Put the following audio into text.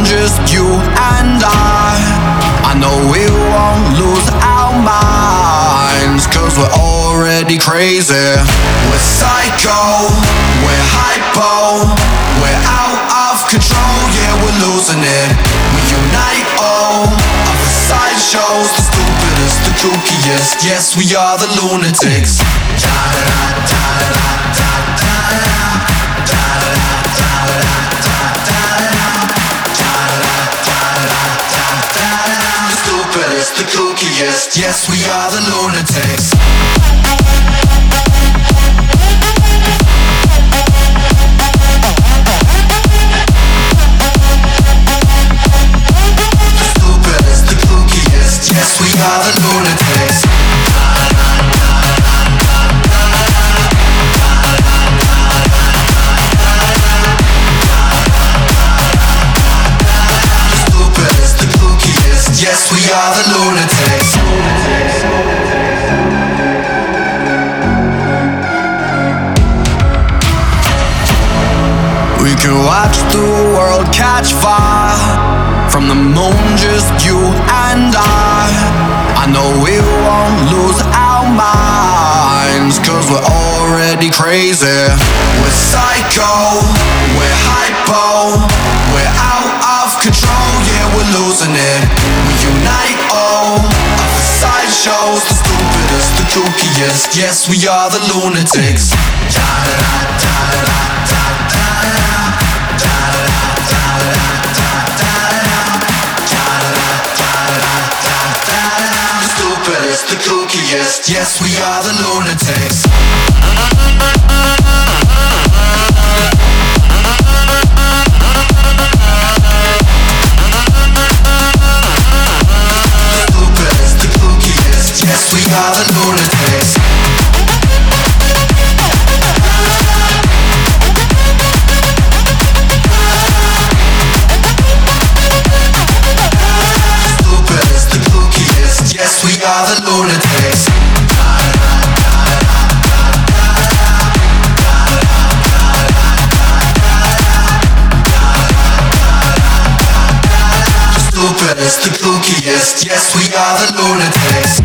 just you and I know we won't lose our minds, cause we're already crazy. We're psycho, we're hypo, we're out of control, yeah, we're losing it. We unite, oh, other sideshows, the stupidest, the kookiest, yes, we are the lunatics. The kookiest, yes, we are the lunatics. The stupidest, the kookiest, yes, we are the lunatics. Yes, we are the lunatics. We can watch the world catch fire from the moon, just you and I know we won't lose our minds, cause we're already crazy. We're psycho, we're hypo, we're out of control, yeah, we're losing it. We unite, oh, other sideshows, the stupidest, the kookiest, yes, we are the lunatics. The stupidest, the kookiest, yes, we are the lunatics. Yes, we are the lunatics. Stupidest, the kookiest. Yes, we are the lunatics. Stupidest, the kookiest. Yes, we are the lunatics.